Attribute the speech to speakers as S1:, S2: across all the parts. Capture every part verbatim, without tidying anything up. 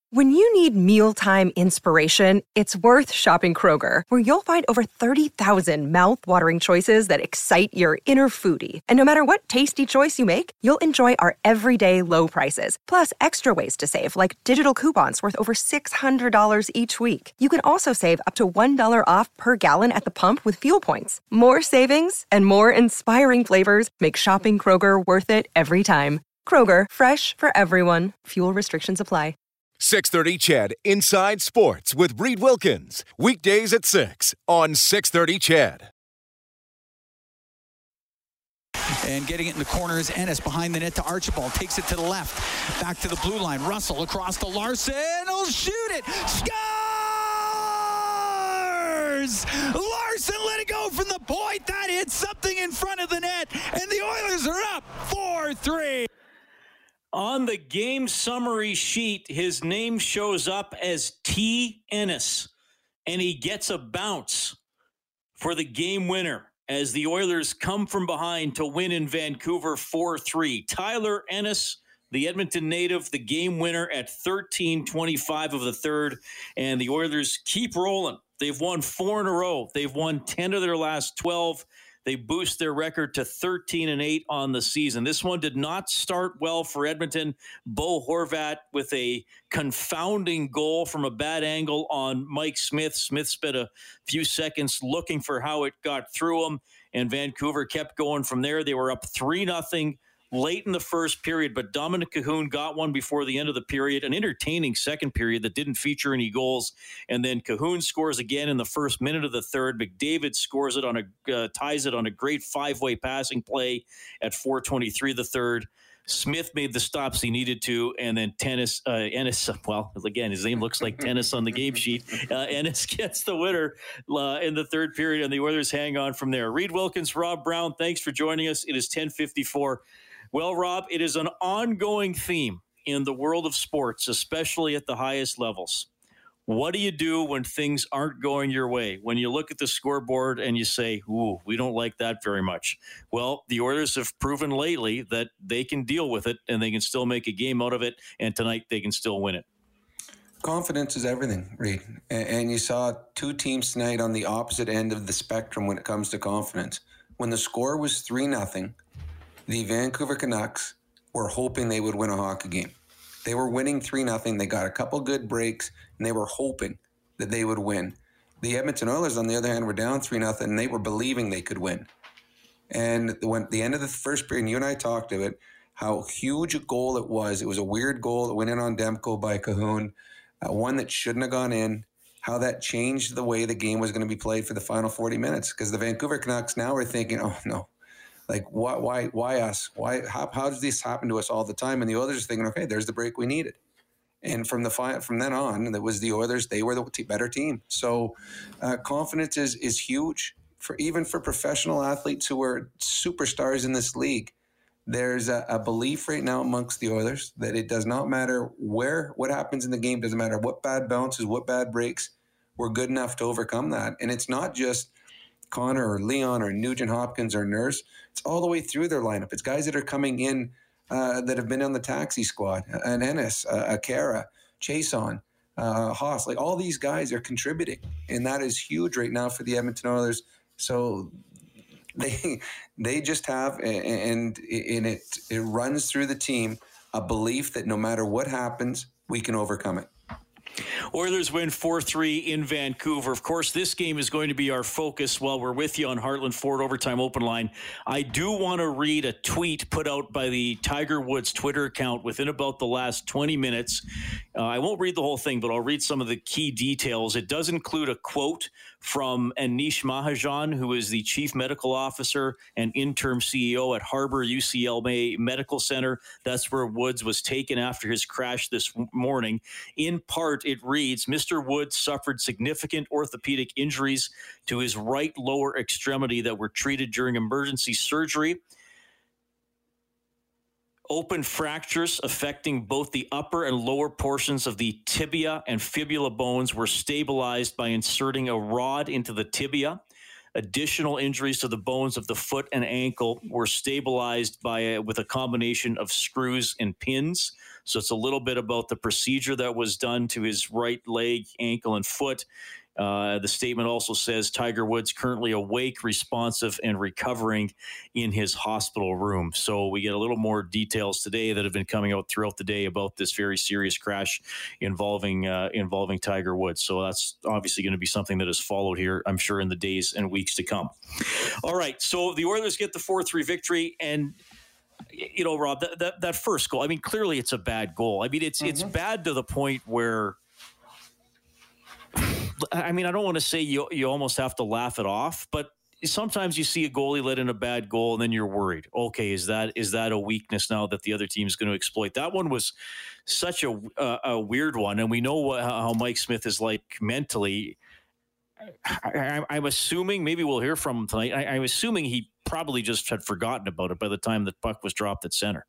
S1: When you need mealtime inspiration, it's worth shopping Kroger, where you'll find over thirty thousand mouth-watering choices that excite your inner foodie. And no matter what tasty choice you make, you'll enjoy our everyday low prices, plus extra ways to save, like digital coupons worth over six hundred dollars each week. You can also save up to one dollar off per gallon at the pump with fuel points. More savings and more inspiring flavors make shopping Kroger worth it every time. Kroger, fresh for everyone. Fuel restrictions apply.
S2: six thirty C H E D Inside Sports with Reed Wilkins. Weekdays at six on six thirty C H E D.
S3: And getting it in the corners, Ennis behind the net to Archibald. Takes it to the left. Back to the blue line. Russell across to Larson. He'll shoot it. Scores! Larson let it go from the point. That hit something in front of the net. And the Oilers are up four three.
S4: On the game summary sheet, his name shows up as T. Ennis, and he gets a bounce for the game winner as the Oilers come from behind to win in Vancouver four three. Tyler Ennis, the Edmonton native, the game winner at thirteen twenty-five of the third, and the Oilers keep rolling. They've won four in a row. They've won ten of their last twelve. They boost their record to thirteen and eight on the season. This one did not start well for Edmonton. Bo Horvat with a confounding goal from a bad angle on Mike Smith. Smith spent a few seconds looking for how it got through him, and Vancouver kept going from there. They were up three nothing late in the first period, but Dominic Cahoon got one before the end of the period, an entertaining second period that didn't feature any goals. And then Cahoon scores again in the first minute of the third. McDavid scores it on a, uh, ties it on a great five-way passing play at four twenty-three the third. Smith made the stops he needed to, and then tennis, uh, Ennis, well, again, his name looks like tennis on the game sheet. Uh, Ennis gets the winner uh, in the third period, and the Oilers hang on from there. Reed Wilkins, Rob Brown, thanks for joining us. It is ten fifty-four. Well, Rob, it is an ongoing theme in the world of sports, especially at the highest levels. What do you do when things aren't going your way? When you look at the scoreboard and you say, ooh, we don't like that very much. Well, the Oilers have proven lately that they can deal with it and they can still make a game out of it. And tonight they can still win it.
S5: Confidence is everything, Reed. And you saw two teams tonight on the opposite end of the spectrum when it comes to confidence. When the score was three nothing, the Vancouver Canucks were hoping they would win a hockey game. They were winning three nothing. They got a couple good breaks, and they were hoping that they would win. The Edmonton Oilers, on the other hand, were down three nothing, and they were believing they could win. And when at the end of the first period, and you and I talked about it, how huge a goal it was. It was a weird goal that went in on Demko by Cahoon, uh, one that shouldn't have gone in, how that changed the way the game was going to be played for the final forty minutes. Because the Vancouver Canucks now are thinking, oh, no. Like, why, why, why us? Why? How, how does this happen to us all the time? And the Oilers are thinking, okay, there's the break we needed. And from the from then on, it was the Oilers. They were the t- better team. So, uh, confidence is is huge for even for professional athletes who are superstars in this league. There's a, a belief right now amongst the Oilers that it does not matter where what happens in the game. Doesn't matter what bad bounces, what bad breaks. We're good enough to overcome that. And it's not just Connor or Leon or Nugent Hopkins or Nurse. It's all the way through their lineup. It's guys that are coming in uh, that have been on the taxi squad. An Ennis, uh, a Kara, Chason, uh, Haas. Like all these guys are contributing. And that is huge right now for the Edmonton Oilers. So they they just have, and, and it, it runs through the team, a belief that no matter what happens, we can overcome it.
S4: Oilers win four three in Vancouver. Of course, this game is going to be our focus while we're with you on Heartland Ford Overtime Open Line. I do want to read a tweet put out by the Tiger Woods Twitter account within about the last twenty minutes. Uh, I won't read the whole thing, but I'll read some of the key details. It does include a quote from Anish Mahajan, who is the Chief Medical Officer and interim C E O at Harbor U C L A Medical Center. That's where Woods was taken after his crash this morning. In part, it reads, Mister Woods suffered significant orthopedic injuries to his right lower extremity that were treated during emergency surgery. Open fractures affecting both the upper and lower portions of the tibia and fibula bones were stabilized by inserting a rod into the tibia. Additional injuries to the bones of the foot and ankle were stabilized by a, with a combination of screws and pins. So it's a little bit about the procedure that was done to his right leg, ankle, and foot. Uh, the statement also says Tiger Woods currently awake, responsive, and recovering in his hospital room. So we get a little more details today that have been coming out throughout the day about this very serious crash involving uh, involving Tiger Woods. So that's obviously going to be something that is followed here, I'm sure, in the days and weeks to come. All right, so the Oilers get the four three victory, and you know, Rob, that, that that first goal, I mean, clearly it's a bad goal. I mean, it's mm-hmm. it's bad to the point where, I mean, I don't want to say you you almost have to laugh it off, but sometimes you see a goalie let in a bad goal and then you're worried. Okay, is that is that a weakness now that the other team is going to exploit? That one was such a uh, a weird one, and we know what, how Mike Smith is like mentally. I, I, I'm assuming, maybe we'll hear from him tonight. I, I'm assuming he probably just had forgotten about it by the time the puck was dropped at center.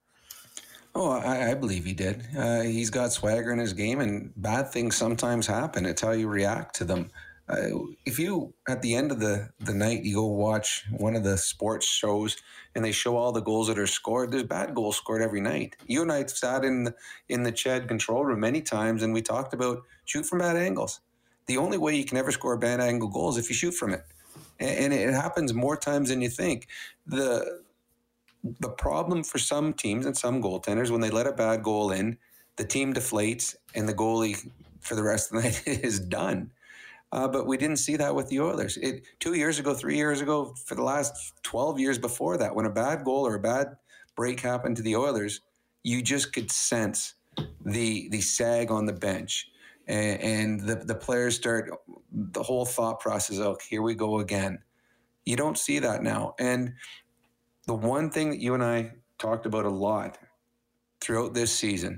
S5: Oh, I, I believe he did. Uh, he's got swagger in his game, and bad things sometimes happen. It's how you react to them. Uh, if you, at the end of the, the night, you go watch one of the sports shows and they show all the goals that are scored, there's bad goals scored every night. You and I sat in the, in the Ched control room many times, and we talked about shoot from bad angles. The only way you can ever score a bad angle goal is if you shoot from it. And, and it happens more times than you think. The The problem for some teams and some goaltenders, when they let a bad goal in, the team deflates and the goalie for the rest of the night is done. Uh, but we didn't see that with the Oilers. It, two years ago, three years ago, for the last twelve years before that, when a bad goal or a bad break happened to the Oilers, you just could sense the the sag on the bench. And, and the, the players start, the whole thought process, oh, here we go again. You don't see that now. And the one thing that you and I talked about a lot throughout this season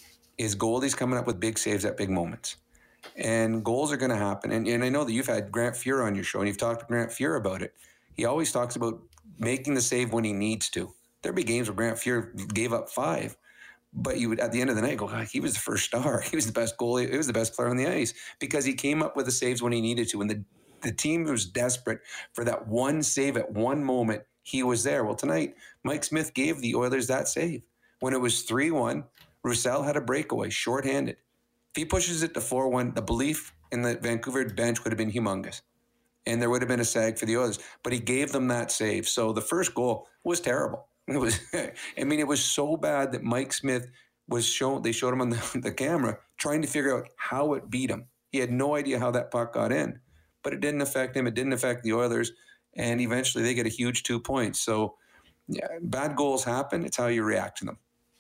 S5: is goalies coming up with big saves at big moments. And goals are going to happen. And, and I know that you've had Grant Fuhr on your show, and you've talked to Grant Fuhr about it. He always talks about making the save when he needs to. There'd be games where Grant Fuhr gave up five, but you would, at the end of the night, go, God, he was the first star. He was the best goalie. He was the best player on the ice because he came up with the saves when he needed to. And the, the team was desperate for that one save at one moment. He was there. Well, tonight, Mike Smith gave the Oilers that save. When it was three one, Roussel had a breakaway, shorthanded. If he pushes it to four one, the belief in the Vancouver bench would have been humongous. And there would have been a sag for the Oilers. But he gave them that save. So the first goal was terrible. It was, I mean, it was so bad that Mike Smith was shown, they showed him on the, the camera, trying to figure out how it beat him. He had no idea how that puck got in. But it didn't affect him. It didn't affect the Oilers. And eventually they get a huge two points. So yeah, bad goals happen. It's how you react to them.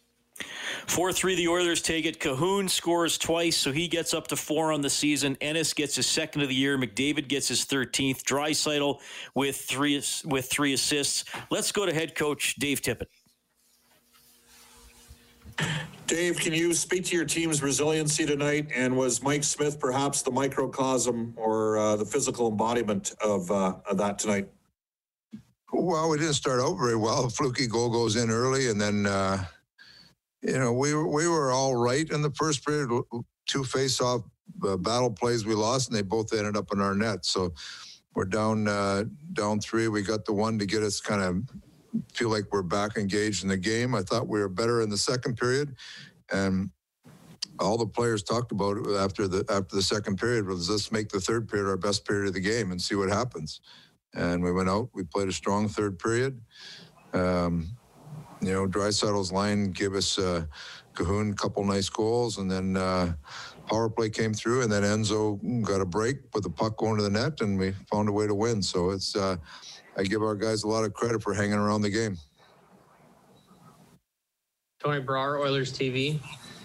S4: four three, the Oilers take it. Cahoon scores twice, so he gets up to four on the season. Ennis gets his second of the year. McDavid gets his thirteenth. Draisaitl with three with three assists. Let's go to head coach Dave Tippett.
S6: Dave, can you speak to your team's resiliency tonight? And was Mike Smith perhaps the microcosm or uh, the physical embodiment of, uh, of that tonight?
S7: Well, we didn't start out very well. A fluky goal goes in early, and then, uh, you know, we were, we were all right in the first period. Two face-off uh, battle plays we lost, and they both ended up in our net. So we're down uh, down three. We got the one to get us kind of feel like we're back engaged in the game. I thought we were better in the second period, and all the players talked about it after the after the second period was, let's make the third period our best period of the game and see what happens. And we went out. We played a strong third period. Um, you know, Draisaitl's line gave us uh, Cahoon a couple nice goals, and then uh, power play came through, and then Enzo got a break with the puck going to the net, and we found a way to win. So it's uh, I give our guys a lot of credit for hanging around the game.
S8: Tony Brar, Oilers T V.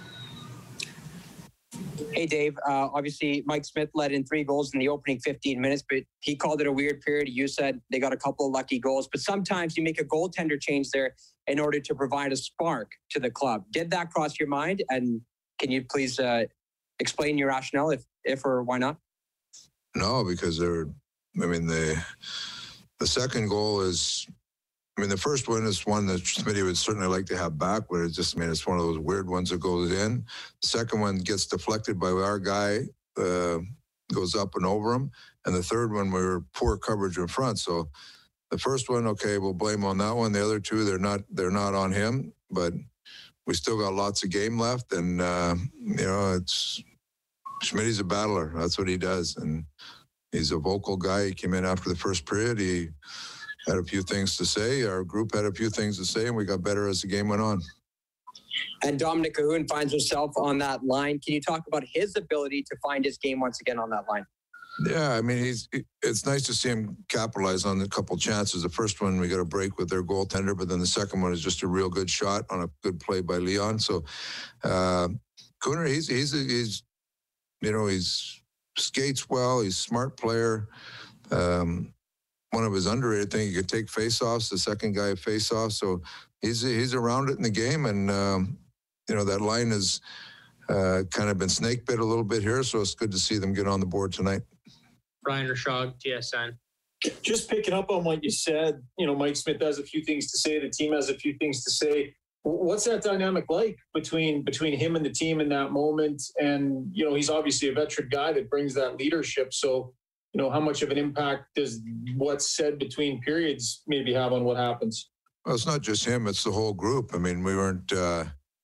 S9: Hey, Dave. Uh, obviously, Mike Smith led in three goals in the opening fifteen minutes, but he called it a weird period. You said they got a couple of lucky goals, but sometimes you make a goaltender change there in order to provide a spark to the club. Did that cross your mind? And can you please uh, explain your rationale, if, if or why not?
S7: No, because they're, I mean, the the second goal is, I mean, the first one is one that Smitty would certainly like to have back, but it's just, I mean, it's one of those weird ones that goes in. The second one gets deflected by our guy, uh, goes up and over him. And the third one, we were poor coverage in front. So the first one, okay, we'll blame on that one. The other two, they're not they're not on him. But we still got lots of game left. And, uh, you know, it's Schmidt's a battler. That's what he does. And he's a vocal guy. He came in after the first period. He had a few things to say. Our group had a few things to say, and we got better as the game went on.
S9: And Dominic Kahun finds himself on that line. Can you talk about his ability to find his game once again on that line?
S7: Yeah, I mean, he's. It's nice to see him capitalize on a couple chances. The first one, we got a break with their goaltender, but then the second one is just a real good shot on a good play by Leon. So, uh, Cooner, he's he's he's, you know, he's skates well. He's a smart player. Um, one of his underrated things, he could take faceoffs. The second guy faceoff. So he's he's around it in the game, and um, you know that line has uh, kind of been snake bit a little bit here. So it's good to see them get on the board tonight.
S8: Ryan Rishaug, T S N.
S10: Just picking up on what you said, you know, Mike Smith has a few things to say. The team has a few things to say. What's that dynamic like between between him and the team in that moment? And, you know, he's obviously a veteran guy that brings that leadership. So, you know, how much of an impact does what's said between periods maybe have on what happens?
S7: Well, it's not just him. It's the whole group. I mean, we weren't, uh,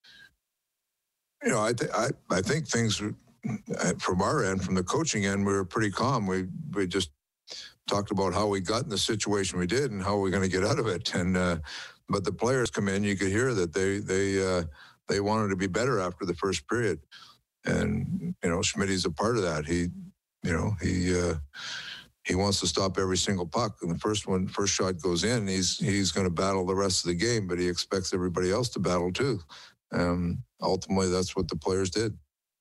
S7: you know, I, th- I, I think things from our end, from the coaching end, we were pretty calm. We we just talked about how we got in the situation we did and how we're going to get out of it. And uh, but the players come in, you could hear that they they uh, they wanted to be better after the first period. And you know, Schmidt's a part of that. He, you know, he uh, he wants to stop every single puck. And the first one, first shot goes in, he's he's going to battle the rest of the game, but he expects everybody else to battle too. Um, ultimately, that's what the players did.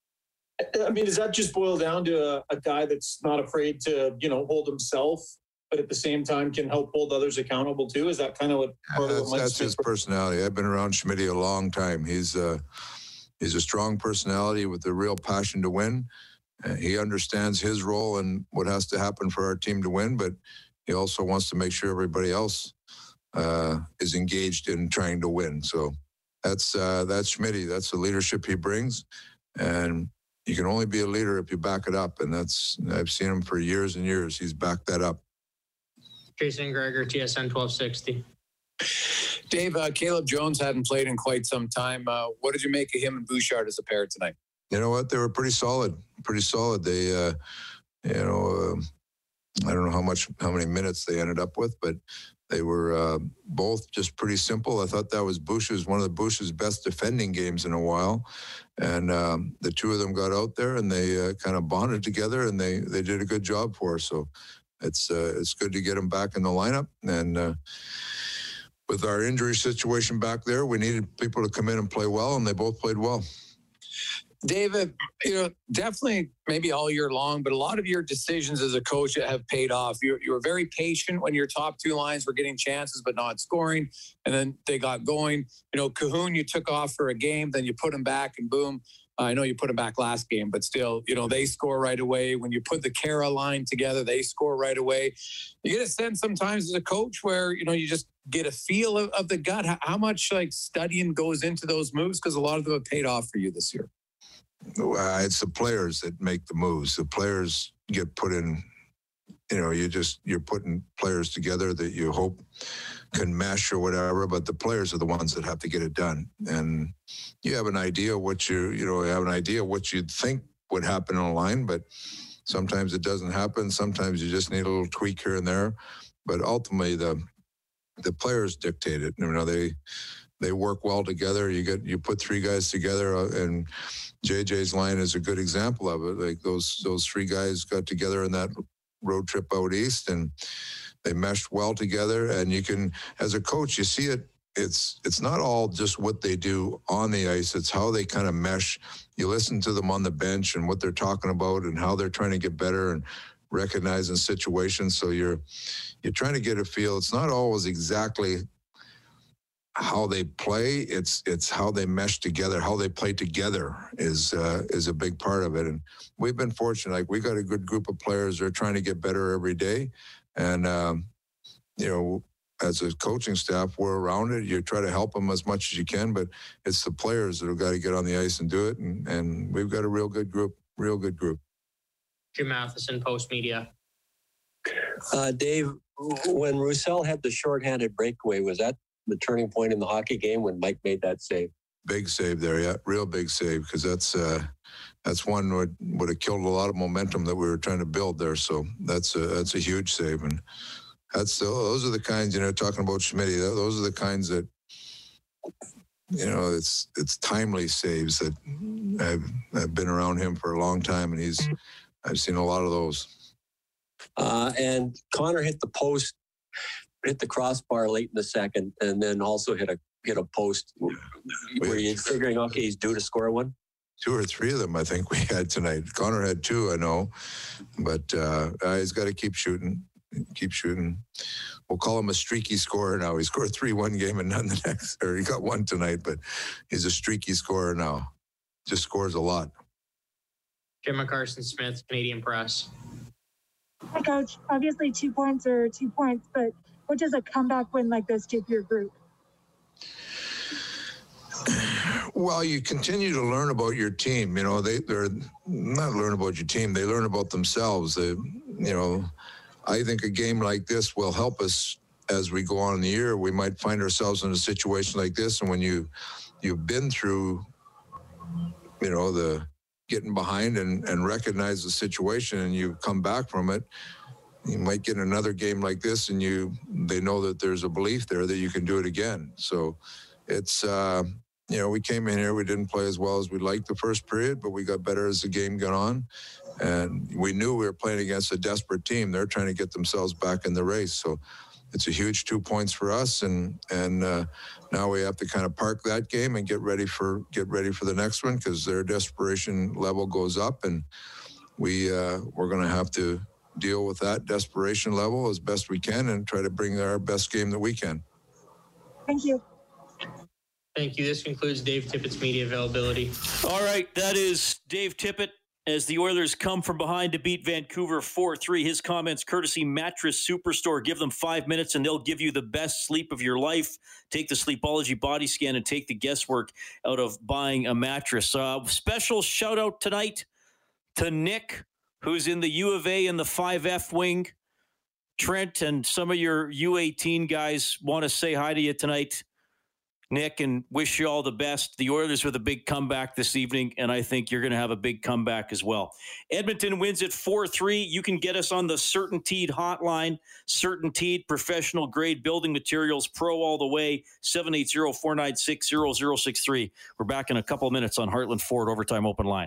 S10: I mean, does that just boil down to a, a guy that's not afraid to, you know, hold himself, but at the same time can help hold others accountable too? Is that kind of what part
S7: that's,
S10: of what
S7: that's his personality? I've been around Schmidt a long time. He's uh, he's a strong personality with a real passion to win. Uh, he understands his role and what has to happen for our team to win, but he also wants to make sure everybody else uh, is engaged in trying to win. So that's uh, that's Schmidt. That's the leadership he brings, and you can only be a leader if you back it up, and that's I've seen him for years and years. He's backed that up.
S8: Jason Gregor, T S N twelve sixty.
S11: Dave, uh, Caleb Jones hadn't played in quite some time. Uh, what did you make of him and Bouchard as a pair tonight?
S7: You know what? They were pretty solid. Pretty solid. They, uh, you know, uh, I don't know how much, how many minutes they ended up with, but they were uh, both just pretty simple. I thought that was Bush's, one of the Bush's best defending games in a while. And um, the two of them got out there and they uh, kind of bonded together, and they, they did a good job for us. So it's uh, it's good to get them back in the lineup. And uh, with our injury situation back there, we needed people to come in and play well, and they both played well.
S11: David, you know, definitely maybe all year long, but a lot of your decisions as a coach have paid off. You, you were very patient when your top two lines were getting chances but not scoring, and then they got going. You know, Kahun, you took off for a game, then you put him back, and boom. I know you put him back last game, but still, you know, they score right away. When you put the Kara line together, they score right away. You get a sense sometimes as a coach where, you know, you just get a feel of, of the gut. How, how much, like, studying goes into those moves? Because a lot of them have paid off for you this year.
S7: Uh, it's the players that make the moves. The players get put in, you know, you just, you're putting players together that you hope can mesh or whatever, but the players are the ones that have to get it done. And you have an idea what you, you know, you have an idea what you'd think would happen on a line, but sometimes it doesn't happen. Sometimes you just need a little tweak here and there. But ultimately, the the players dictate it. You know, they they work well together. You get you put three guys together, uh, and J J's line is a good example of it. Like those those three guys got together in that road trip out east, and they meshed well together. And you can, as a coach, you see it. It's it's not all just what they do on the ice. It's how they kind of mesh. You listen to them on the bench and what they're talking about and how they're trying to get better and recognizing situations. So you're you're trying to get a feel. It's not always exactly how they play. It's it's how they mesh together, how they play together is uh, is a big part of it. And we've been fortunate. Like we got a good group of players that are trying to get better every day. And um, you know, as a coaching staff, we're around it. You try to help them as much as you can, but it's the players that have got to get on the ice and do it. And and we've got a real good group, real good group.
S8: Jim Matheson, Post Media.
S12: Uh, Dave, when Roussel had the shorthanded breakaway, was that the turning point in the hockey game when Mike made that save?
S7: Big save there, yeah, real big save, because that's uh, that's one would would have killed a lot of momentum that we were trying to build there. So that's a that's a huge save, and that's the, those are the kinds, you know, talking about Schmidt, those are the kinds that, you know, it's it's timely saves that I've I've been around him for a long time, and he's I've seen a lot of those.
S12: Uh, and Connor hit the post, hit the crossbar late in the second, and then also hit a hit a post. Were you figuring, okay, he's due to score one?
S7: Two or three of them, I think we had tonight. Connor had two, I know, but uh, he's got to keep shooting, keep shooting. We'll call him a streaky scorer now. He scored three one game and none the next, or he got one tonight, but he's a streaky scorer now. Just scores a lot.
S8: Jim McCarson Smith, Canadian Press.
S13: Hi, Coach. Obviously, two points are two points, but what does a comeback win like this do for your group?
S7: Well, you continue to learn about your team. You know, they, they're not learn about your team. They learn about themselves. They, you know, I think a game like this will help us as we go on in the year. We might find ourselves in a situation like this. And when you, you've been through, you know, the getting behind and, and recognize the situation and you come back from it, you might get another game like this and you, they know that there's a belief there that you can do it again. So it's, uh, you know, we came in here, we didn't play as well as we liked the first period, but we got better as the game got on. And we knew we were playing against a desperate team. They're trying to get themselves back in the race. So it's a huge two points for us. And, and uh, now we have to kind of park that game and get ready for, get ready for the next one, because their desperation level goes up, and we, uh, we're going to have to deal with that desperation level as best we can and try to bring our best game that we can.
S13: Thank you.
S8: Thank you. This concludes Dave Tippett's media availability.
S4: All right, that is Dave Tippett as the Oilers come from behind to beat Vancouver four three. His comments courtesy Mattress Superstore. Give them five minutes and they'll give you the best sleep of your life. Take the Sleepology body scan and take the guesswork out of buying a mattress. Uh, special shout out tonight to Nick, who's in the U of A in the five F wing. Trent and some of your U eighteen guys want to say hi to you tonight, Nick, and wish you all the best. The Oilers with a big comeback this evening, and I think you're going to have a big comeback as well. Edmonton wins at four three. You can get us on the Certainteed hotline. Certainteed, professional grade building materials, pro all the way, seven eight zero, four nine six, zero zero six three. We're back in a couple of minutes on Heartland Ford Overtime Open Line.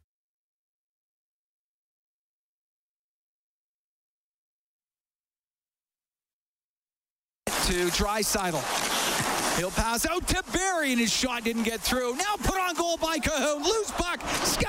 S3: To Draisaitl. He'll pass out to Barry, and his shot didn't get through. Now put on goal by Cahoon. Loose puck.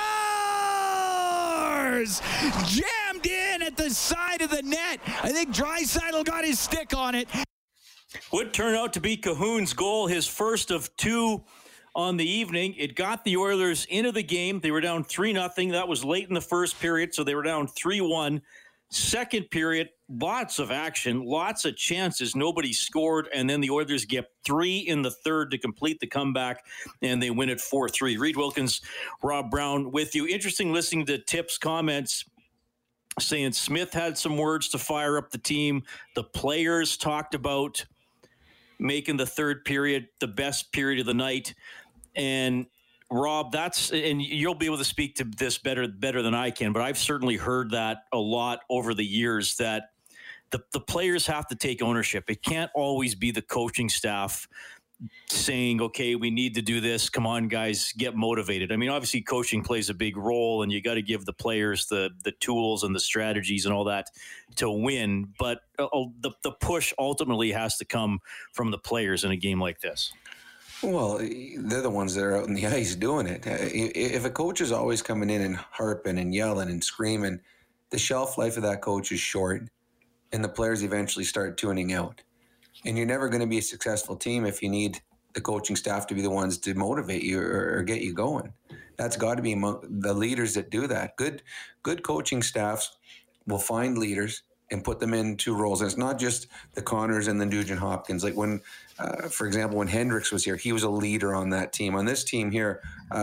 S3: Scores! Jammed in at the side of the net. I think Draisaitl got his stick on it.
S4: Would turn out to be Cahoon's goal, his first of two on the evening. It got the Oilers into the game. They were down three nothing. That was late in the first period, so they were down three one. Second period, lots of action, lots of chances. Nobody scored, and then the Oilers get three in the third to complete the comeback, and they win it four three. Reed Wilkins, Rob Brown with you. Interesting listening to Tip's comments saying Smith had some words to fire up the team. The players talked about making the third period the best period of the night. And Rob, that's, and you'll be able to speak to this better better than I can, but I've certainly heard that a lot over the years, that the, the players have to take ownership. It can't always be the coaching staff saying, okay, we need to do this. Come on, guys, get motivated. I mean, obviously coaching plays a big role, and you got to give the players the the tools and the strategies and all that to win. But uh, the, the push ultimately has to come from the players in a game like this.
S5: Well, they're the ones that are out in the ice doing it. If a coach is always coming in and harping and yelling and screaming, the shelf life of that coach is short, and the players eventually start tuning out. And you're never going to be a successful team if you need the coaching staff to be the ones to motivate you or, or get you going. That's got to be the leaders that do that. Good, good coaching staffs will find leaders and put them into roles. And it's not just the Connors and the Nugent Hopkins. Like when, uh, for example, when Hendricks was here, he was a leader on that team. On this team here, uh,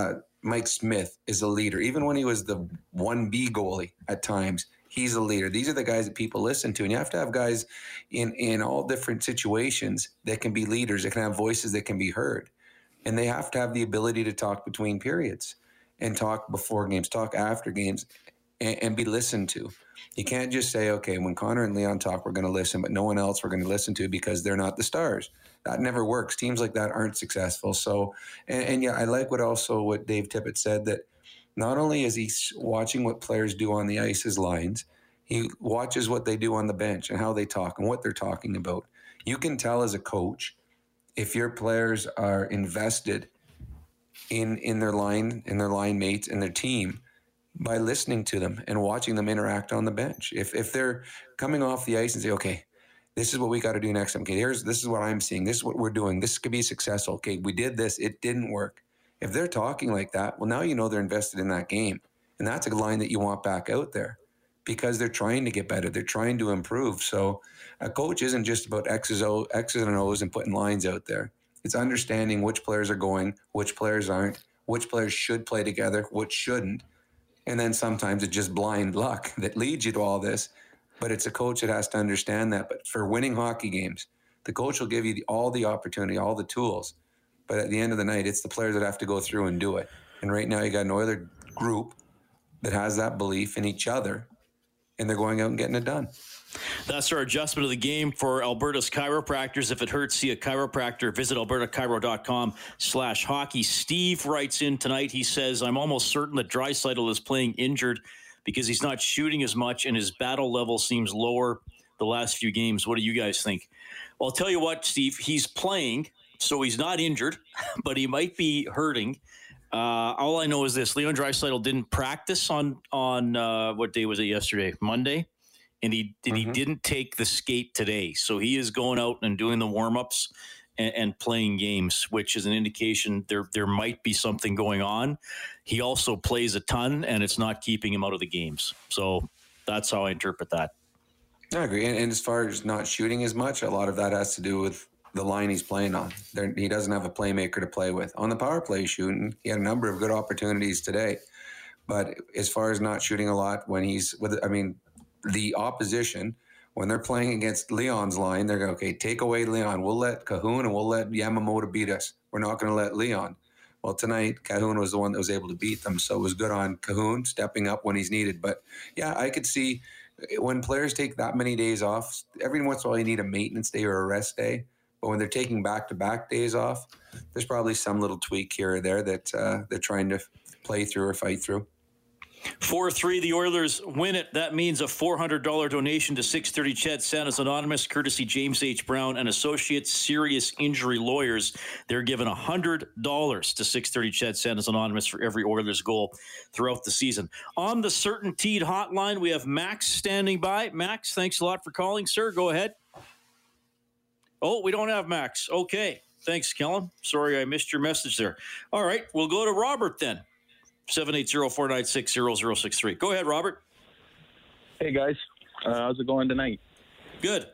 S5: Mike Smith is a leader. Even when he was the one B goalie at times, he's a leader. These are the guys that people listen to. And you have to have guys in, in all different situations that can be leaders, that can have voices that can be heard. And they have to have the ability to talk between periods and talk before games, talk after games, and, and be listened to. You can't just say, okay, when Connor and Leon talk, we're going to listen, but no one else we're going to listen to because they're not the stars. That never works. Teams like that aren't successful. So, and, and yeah, I like what also what Dave Tippett said, that not only is he watching what players do on the ice as lines, he watches what they do on the bench and how they talk and what they're talking about. You can tell as a coach if your players are invested in in their line, in their line mates and their team by listening to them and watching them interact on the bench. If if they're coming off the ice and say, okay, this is what we got to do next time. Okay, here's this is what I'm seeing. This is what we're doing. This could be successful. Okay, we did this. It didn't work. If they're talking like that, well, now you know they're invested in that game. And that's a line that you want back out there because they're trying to get better. They're trying to improve. So a coach isn't just about X's, o, X's and O's and putting lines out there. It's understanding which players are going, which players aren't, which players should play together, which shouldn't. And then sometimes it's just blind luck that leads you to all this. But it's a coach that has to understand that. But for winning hockey games, the coach will give you the, all the opportunity, all the tools. But at the end of the night, it's the players that have to go through and do it. And right now you got an Oiler group that has that belief in each other, and they're going out and getting it done.
S4: That's our adjustment of the game for Alberta's chiropractors. If it hurts, see a chiropractor. Visit albertachiro.com slash hockey. Steve writes in tonight. He says, I'm almost certain that Draisaitl is playing injured because he's not shooting as much and his battle level seems lower the last few games. What do you guys think? Well, I'll tell you what, Steve, he's playing, so he's not injured, but he might be hurting. Uh, all I know is this. Leon Draisaitl didn't practice on, on uh, what day was it yesterday? Monday? And he and mm-hmm. he didn't take the skate today. So he is going out and doing the warm-ups and, and playing games, which is an indication there there might be something going on. He also plays a ton, and it's not keeping him out of the games. So that's how I interpret that.
S5: I agree. And, and as far as not shooting as much, a lot of that has to do with the line he's playing on. There, he doesn't have a playmaker to play with. On the power play shooting, he had a number of good opportunities today. But as far as not shooting a lot, when he's with, I mean, the opposition, when they're playing against Leon's line, they're going, okay, take away Leon. We'll let Cahoon and we'll let Yamamoto beat us. We're not going to let Leon. Well, tonight, Cahoon was the one that was able to beat them. So it was good on Cahoon stepping up when he's needed. But yeah, I could see when players take that many days off, every once in a while you need a maintenance day or a rest day. But when they're taking back-to-back days off, there's probably some little tweak here or there that uh, they're trying to play through or fight through.
S4: four three, the Oilers win it. That means a four hundred dollars donation to six thirty Ched Santa's Anonymous, courtesy James H. Brown and Associates Serious Injury Lawyers. They're giving one hundred dollars to six thirty Ched Santa's Anonymous for every Oilers goal throughout the season. On the Certainteed hotline, we have Max standing by. Max, thanks a lot for calling, sir. Go ahead. Oh, we don't have Max. Okay. Thanks, Kellen. Sorry I missed your message there. All right, we'll go to Robert then. seven eight zero, four nine six, zero zero six three. Go ahead, Robert.
S14: Hey, guys. Uh, how's it going tonight?
S4: Good.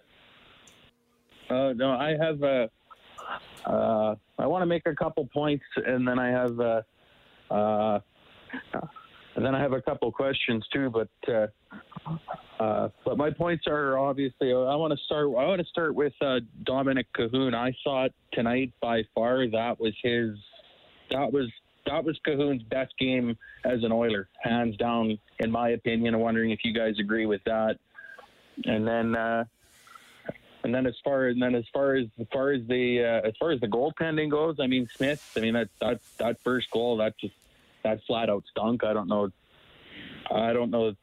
S14: Uh, no, I have uh, uh, I want to make a couple points, and then I have uh, uh, and then I have a couple questions too. But uh, uh, but my points are obviously. I want to start. I want to start with uh, Dominic Cahoon. I thought tonight by far that was his. That was. That was Cahoon's best game as an Oiler, hands down, in my opinion. I'm wondering if you guys agree with that. And then, uh, and then as far and then as far as, as far as the uh, as far as the goaltending goes, I mean Smith. I mean that that that first goal, that just that flat out stunk. I don't know. I don't know.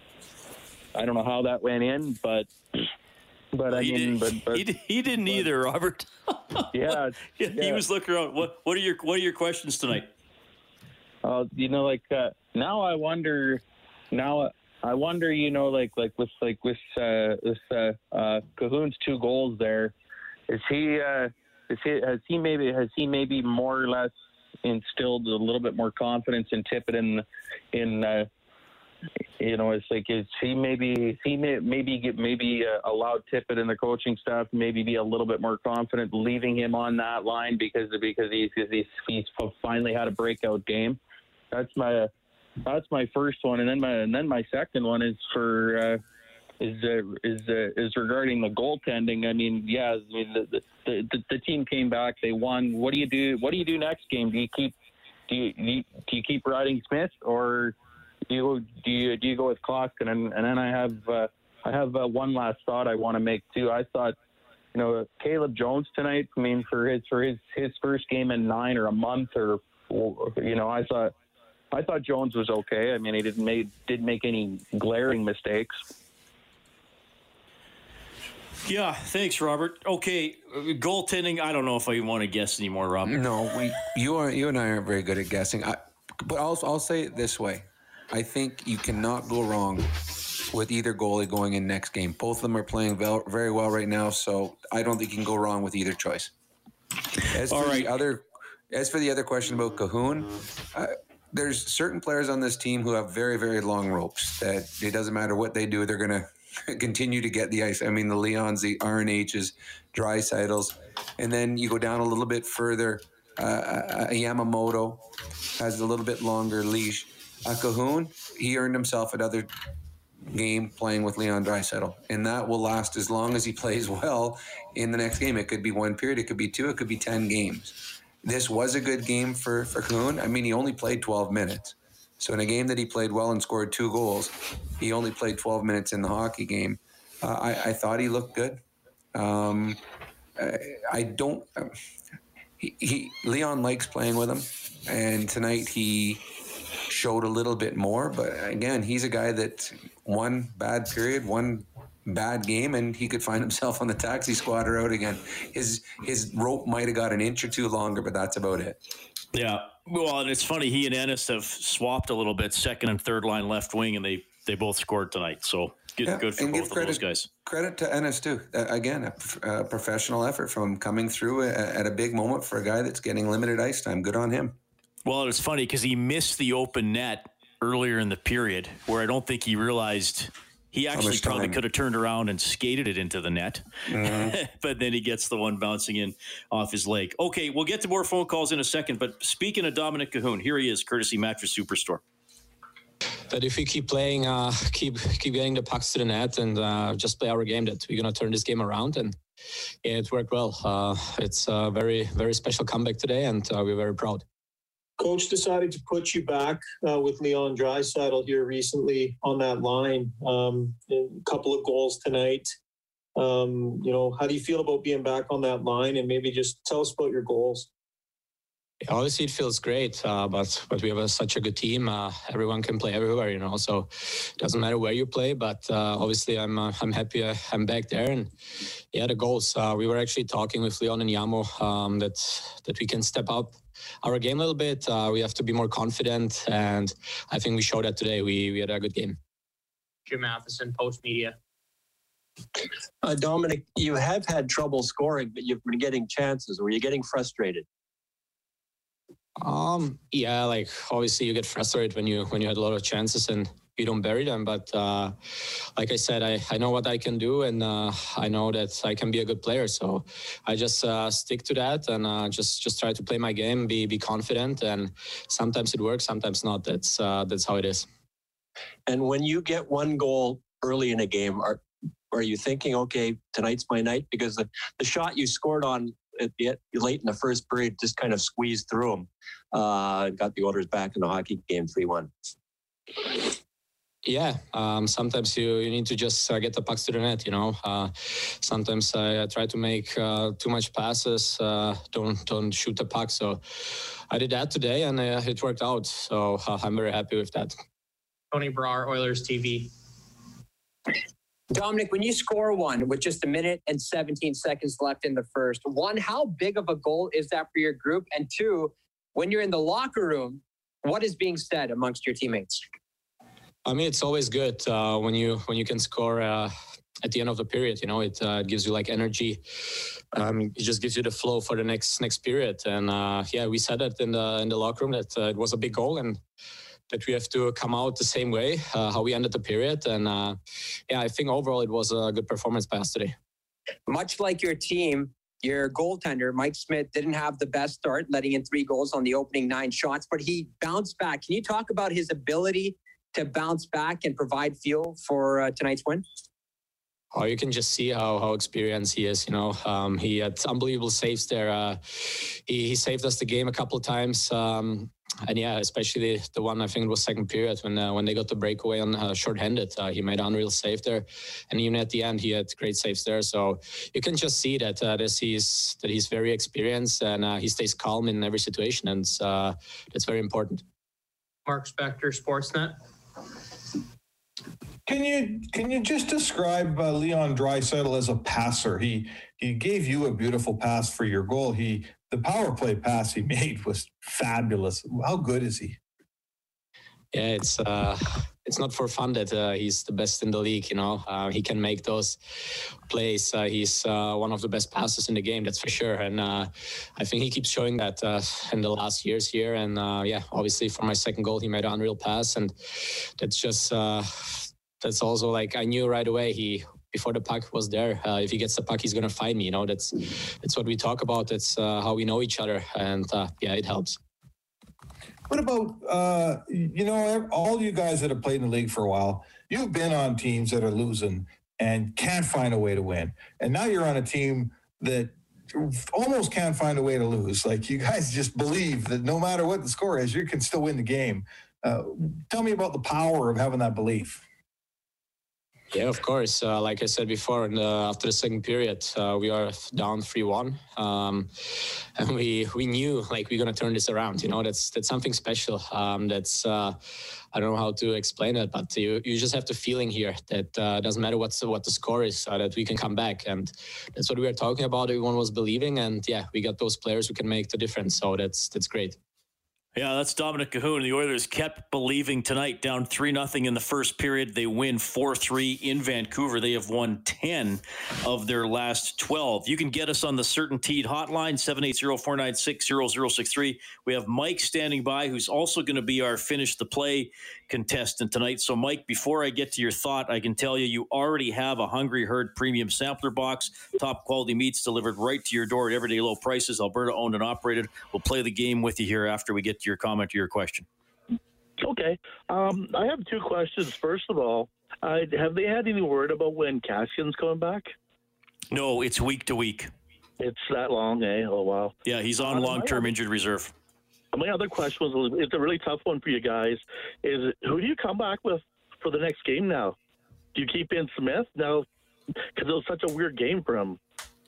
S14: I don't know how that went in, but. But I
S4: he
S14: mean, but, but
S4: he, he didn't but, either, Robert.
S14: yeah,
S4: yeah,
S14: he
S4: was looking around. What what are your what are your questions tonight?
S14: Uh, you know, like uh, now I wonder, now I wonder, you know, like like with like with uh, with uh, uh, Cahoon's two goals there, is he uh, is he has he maybe has he maybe more or less instilled a little bit more confidence in Tippett in in. Uh, You know, it's like is he maybe he may maybe get maybe uh, allowed Tippett and the coaching staff maybe be a little bit more confident leaving him on that line because because he's he's, he's finally had a breakout game. that's my that's my first one, and then my and then my second one is for uh, is uh, is uh, is regarding the goaltending. I mean, yeah, I mean, the, the the the team came back, they won. What do you do? What do you do next game? Do you keep do you do you, do you keep riding Smith, or do you do you do you go with Kloskinen? And, and then I have uh, I have uh, one last thought I want to make too. I thought, you know, Caleb Jones tonight, I mean, for his for his, his first game in nine or a month, or, you know, I thought I thought Jones was okay. I mean, he didn't make didn't make any glaring mistakes.
S4: Yeah, thanks, Robert. Okay, goaltending, I don't know if I want to guess anymore, Rob.
S5: No, we you are you and I aren't very good at guessing. I, but I'll I'll say it this way: I think you cannot go wrong with either goalie going in next game. Both of them are playing very well right now, so I don't think you can go wrong with either choice. As for All right. the other, as for the other question about Kahun, uh, there's certain players on this team who have very, very long ropes that it doesn't matter what they do, they're going to continue to get the ice. I mean, the Leons, the R N H's, Draisaitl's, and then you go down a little bit further, uh, a Yamamoto has a little bit longer leash. A Kahun, he earned himself another game playing with Leon Draisaitl, and that will last as long as he plays well in the next game. It could be one period, it could be two, it could be ten games. This was a good game for, for Kahun. I mean, he only played twelve minutes. So in a game that he played well and scored two goals, he only played twelve minutes in the hockey game. Uh, I, I thought he looked good. Um, I, I don't... Uh, he, he Leon likes playing with him, and tonight he showed a little bit more, but again, he's a guy that one bad period, one bad game, and he could find himself on the taxi squad or out again. His his rope might have got an inch or two longer, but that's about it.
S4: Yeah. Well, and it's funny, he and Ennis have swapped a little bit, second and third line left wing, and they, they both scored tonight. So good, yeah, good for both
S5: credit,
S4: of those guys.
S5: Credit to Ennis, too. Uh, again, a, a professional effort from him coming through a, at a big moment for a guy that's getting limited ice time. Good on him. Well,
S4: it's funny because he missed the open net earlier in the period where I don't think he realized he actually probably could have turned around and skated it into the net. Mm-hmm. But then he gets the one bouncing in off his leg. Okay, we'll get to more phone calls in a second. But speaking of Dominic Kahun, here he is, courtesy Mattress Superstore.
S15: That if we keep playing, uh, keep keep getting the pucks to the net and uh, just play our game, that we're going to turn this game around. And yeah, it worked well. Uh, it's a very, very special comeback today, and uh, we're very proud.
S10: Coach decided to put you back uh, with Leon Draisaitl here recently on that line. Um, a couple of goals tonight. Um, you know, how do you feel about being back on that line? And maybe just tell us about your goals.
S15: Yeah, obviously, it feels great, uh, but but we have a, such a good team. Uh, everyone can play everywhere, you know. So it doesn't matter where you play. But uh, obviously, I'm uh, I'm happy I, I'm back there. And yeah, the goals. Uh, we were actually talking with Leon and Yamo um, that that we can step up our game a little bit. Uh, we have to be more confident, and I think we showed that today. We we had a good game.
S8: Jim Matheson, Post Media.
S12: Uh, Dominic, you have had trouble scoring, but you've been getting chances. Were you getting frustrated?
S15: Um, yeah, like obviously you get frustrated when you when you had a lot of chances and you don't bury them. But uh, like I said, I, I know what I can do, and uh, I know that I can be a good player. So I just uh, stick to that and uh, just just try to play my game, be be confident. And sometimes it works, sometimes not. That's uh, that's how it is.
S12: And when you get one goal early in a game, are are you thinking, okay, tonight's my night? Because the, the shot you scored on at the, late in the first period just kind of squeezed through them. Uh, got the Oilers back in the hockey game three one.
S15: Yeah, um, sometimes you, you need to just uh, get the pucks to the net, you know. Uh, sometimes I, I try to make uh, too much passes, uh, don't don't shoot the puck. So I did that today, and uh, it worked out. So uh, I'm very happy with that.
S8: Tony Brar, Oilers T V.
S9: Dominic, when you score one with just a minute and seventeen seconds left in the first, one, how big of a goal is that for your group? And two, when you're in the locker room, what is being said amongst your teammates?
S15: I mean, it's always good uh, when you when you can score uh, at the end of the period. You know, it uh, gives you like energy. Um, it just gives you the flow for the next next period. And uh, yeah, we said that in the in the locker room that uh, it was a big goal and that we have to come out the same way, uh, how we ended the period. And uh, yeah, I think overall it was a good performance by us today.
S9: Much like your team, your goaltender, Mike Smith, didn't have the best start, letting in three goals on the opening nine shots, but he bounced back. Can you talk about his ability to bounce back and provide fuel for uh, tonight's win?
S15: Oh, you can just see how how experienced he is. You know, um, he had unbelievable saves there. Uh, he he saved us the game a couple of times, um, and yeah, especially the, the one I think it was second period when uh, when they got the breakaway on uh, shorthanded. Uh, he made an unreal save there, and even at the end he had great saves there. So you can just see that uh, this he's that he's very experienced and uh, he stays calm in every situation, and uh, that's very important.
S8: Mark Spector, Sportsnet.
S16: Can you can you just describe uh, Leon Draisaitl as a passer? He he gave you a beautiful pass for your goal. He the power play pass he made was fabulous. How good is he?
S15: Yeah, it's uh, it's not for fun that uh, he's the best in the league. You know, uh, he can make those plays. Uh, he's uh, one of the best passers in the game, that's for sure. And uh, I think he keeps showing that uh, in the last years here. And uh, yeah, obviously for my second goal, he made an unreal pass, and that's just uh, that's also like I knew right away he. Before the puck was there, uh, if he gets the puck, he's gonna find me. You know, that's that's what we talk about. That's uh, how we know each other, and uh, yeah, it helps.
S16: What about, uh, you know, all you guys that have played in the league for a while, you've been on teams that are losing and can't find a way to win. And now you're on a team that almost can't find a way to lose. Like, you guys just believe that no matter what the score is, you can still win the game. Uh, tell me about the power of having that belief.
S15: Yeah, of course. Uh, like I said before, in the, after the second period, uh, we are down three one, um, and we we knew like we're gonna turn this around. You know, that's that's something special. Um, that's uh, I don't know how to explain it, but you you just have the feeling here that uh, doesn't matter what's what the score is, uh, that we can come back, and that's what we were talking about. Everyone was believing, and yeah, we got those players who can make the difference. So that's that's great.
S4: Yeah, that's Dominic Cahoon. The Oilers kept believing tonight, down three nothing in the first period. They win four three in Vancouver. They have won ten of their last twelve. You can get us on the CertainTeed hotline, seven eight zero, four nine six, zero zero six three. We have Mike standing by, who's also going to be our Finish the Play contestant tonight. So, Mike, before I get to your thought, I can tell you, you already have a Hungry Herd premium sampler box, top quality meats delivered right to your door at everyday low prices. Alberta owned and operated. We'll play the game with you here after we get to your comment to your question.
S14: Okay. Um, I have two questions. First of all, uh, have they had any word about when Kassian's coming back?
S4: No, it's week to week.
S14: It's that long, eh? Oh, wow.
S4: Yeah, he's on uh, long-term injured reserve.
S14: My other question was, it's a really tough one for you guys, is who do you come back with for the next game now? Do you keep in Smith now? Because it was such a weird game for him.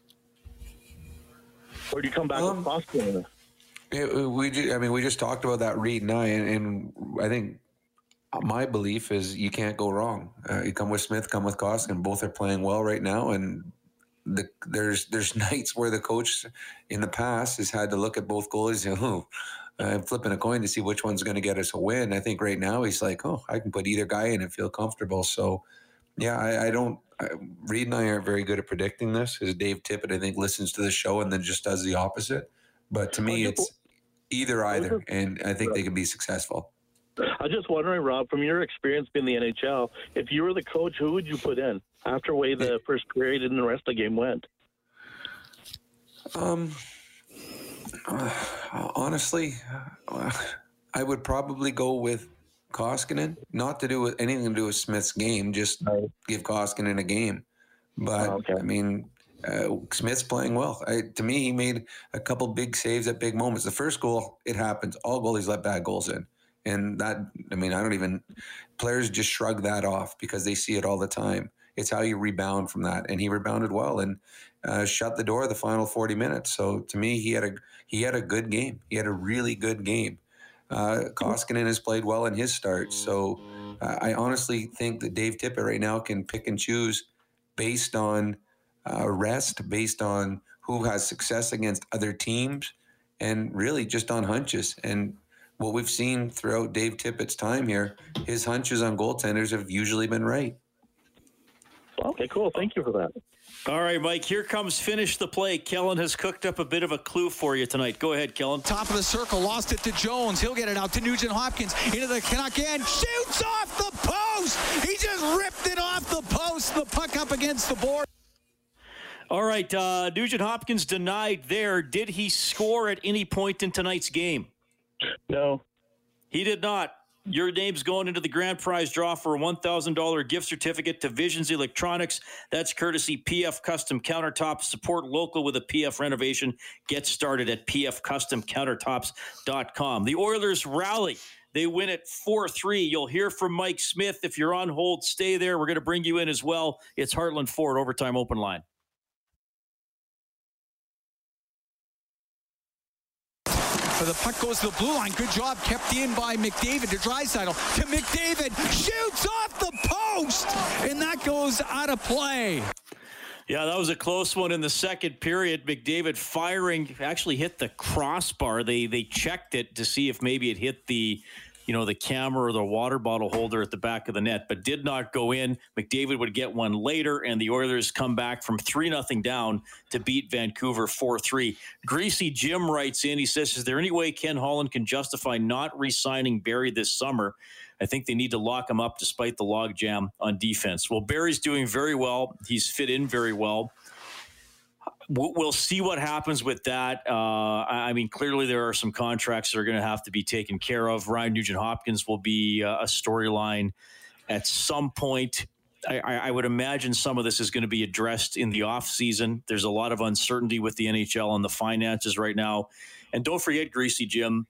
S14: Or do you come back um, with Boston?
S5: It, we, just, I mean, we just talked about that, Reed and I, and, and I think my belief is you can't go wrong. Uh, you come with Smith, come with Koskinen. Both are playing well right now, and the, there's there's nights where the coach in the past has had to look at both goalies and, oh, I'm flipping a coin to see which one's going to get us a win. I think right now he's like, oh, I can put either guy in and feel comfortable. So, yeah, I, I don't I, – Reed and I aren't very good at predicting this, because Dave Tippett, I think, listens to the show and then just does the opposite. But to me, it's either either, and I think they can be successful.
S14: I'm just wondering, Rob, from your experience being in the N H L, if you were the coach, who would you put in after the way the first period and the rest of the game went?
S5: Um. Uh, honestly, uh, I would probably go with Koskinen. Not to do with anything to do with Smith's game, just right. give Koskinen a game. But oh, okay. I mean, uh, Smith's playing well. I, to me, he made a couple big saves at big moments. The first goal, it happens. All goalies let bad goals in, and that, I mean, I don't even. Players just shrug that off because they see it all the time. It's how you rebound from that, and he rebounded well and uh, shut the door the final forty minutes. So to me, he had a he had a good game. He had a really good game. Uh, Koskinen has played well in his start. So uh, I honestly think that Dave Tippett right now can pick and choose based on uh, rest, based on who has success against other teams, and really just on hunches. And what we've seen throughout Dave Tippett's time here, his hunches on goaltenders have usually been right.
S14: Okay, cool. Thank you for that.
S4: All right, Mike, here comes Finish the Play. Kellen has cooked up a bit of a clue for you tonight. Go ahead, Kellen.
S3: Top of the circle, lost it to Jones. He'll get it out to Nugent Hopkins. Into the Canuck end, shoots off the post. He just ripped it off the post. The puck up against the board.
S4: All right, uh, Nugent Hopkins denied there. Did he score at any point in tonight's game?
S14: No.
S4: He did not. Your name's going into the grand prize draw for a one thousand dollars gift certificate to Visions Electronics. That's courtesy P F Custom Countertops. Support local with a P F renovation. Get started at p f custom countertops dot com. The Oilers rally. They win at four three. You'll hear from Mike Smith. If you're on hold, stay there. We're going to bring you in as well. It's Heartland Ford Overtime Open Line.
S3: For the puck goes to the blue line. Good job kept in by McDavid to Draisaitl. To McDavid. Shoots off the post. And that goes out of play.
S4: Yeah, that was a close one in the second period. McDavid firing actually hit the crossbar. They they checked it to see if maybe it hit the, you know, the camera or the water bottle holder at the back of the net, but did not go in. McDavid would get one later, and the Oilers come back from three nothing down to beat Vancouver four three. Greasy Jim writes in, he says, is there any way Ken Holland can justify not re-signing Barrie this summer? I think they need to lock him up despite the logjam on defense. Well, Barry's doing very well. He's fit in very well. We'll see what happens with that. Uh, I mean, clearly there are some contracts that are going to have to be taken care of. Ryan Nugent-Hopkins will be uh, a storyline at some point. I, I would imagine some of this is going to be addressed in the offseason. There's a lot of uncertainty with the N H L and the finances right now. And don't forget, Greasy Jim,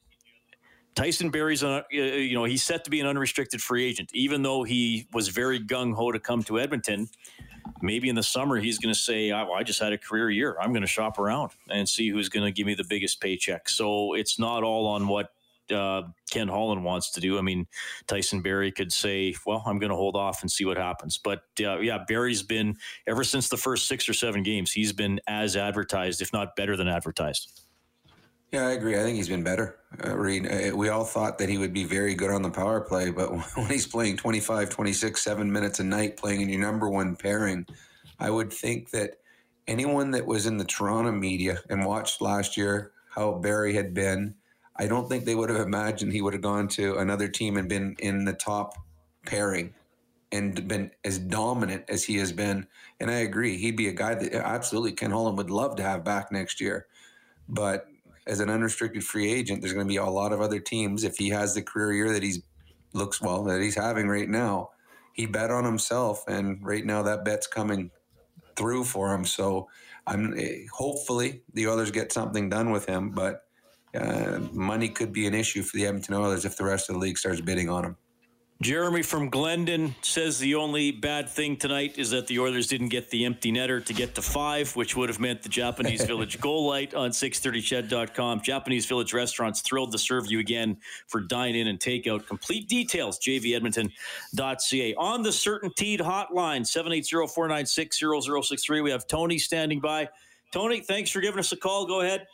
S4: Tyson Barrie's, a, you know, he's set to be an unrestricted free agent, even though he was very gung-ho to come to Edmonton. Maybe in the summer he's going to say, oh, I just had a career year. I'm going to shop around and see who's going to give me the biggest paycheck. So it's not all on what uh, Ken Holland wants to do. I mean, Tyson Barrie could say, well, I'm going to hold off and see what happens. But uh, yeah, Barrie's been, ever since the first six or seven games, he's been as advertised, if not better than advertised.
S5: Yeah, I agree. I think he's been better. Uh, Reed, uh, we all thought that he would be very good on the power play, but when he's playing twenty-five, twenty-six, seven minutes a night, playing in your number one pairing, I would think that anyone that was in the Toronto media and watched last year how Barrie had been, I don't think they would have imagined he would have gone to another team and been in the top pairing and been as dominant as he has been. And I agree, he'd be a guy that absolutely Ken Holland would love to have back next year. But as an unrestricted free agent, there's going to be a lot of other teams. If he has the career year that he's looks well, that he's having right now, he bet on himself. And right now that bet's coming through for him. So I'm hopefully the Oilers get something done with him, but uh, money could be an issue for the Edmonton Oilers if the rest of the league starts bidding on him.
S4: Jeremy from Glendon says the only bad thing tonight is that the Oilers didn't get the empty netter to get to five, which would have meant the Japanese Village goal light on six thirty ched dot com. Japanese Village Restaurants thrilled to serve you again for dine-in and takeout. Complete details, j v edmonton dot c a. On the Certainteed hotline, seven eight zero, four nine six, zero zero six three. We have Tony standing by. Tony, thanks for giving us a call. Go ahead.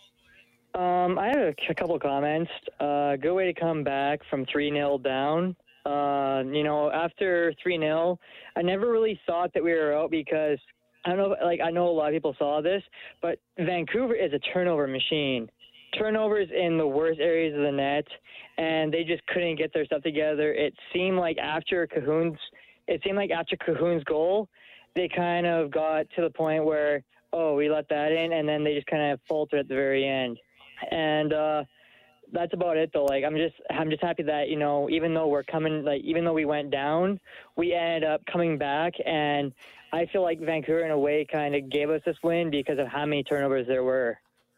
S17: Um, I have a, a couple of comments. Uh, good way to come back from three nil down. Uh, you know, after three nil, I never really thought that we were out because I don't know, like, I know a lot of people saw this, but Vancouver is a turnover machine. Turnovers in the worst areas of the net, and they just couldn't get their stuff together. It seemed like after Cahoon's, it seemed like after Cahoon's goal, they kind of got to the point where, oh, we let that in, and then they just kind of faltered at the very end. And, uh, that's about it though. Like, I'm just, I'm just happy that, you know, even though we're coming, like, even though we went down, we ended up coming back. And I feel like Vancouver in a way kind of gave us this win because of how many turnovers there were.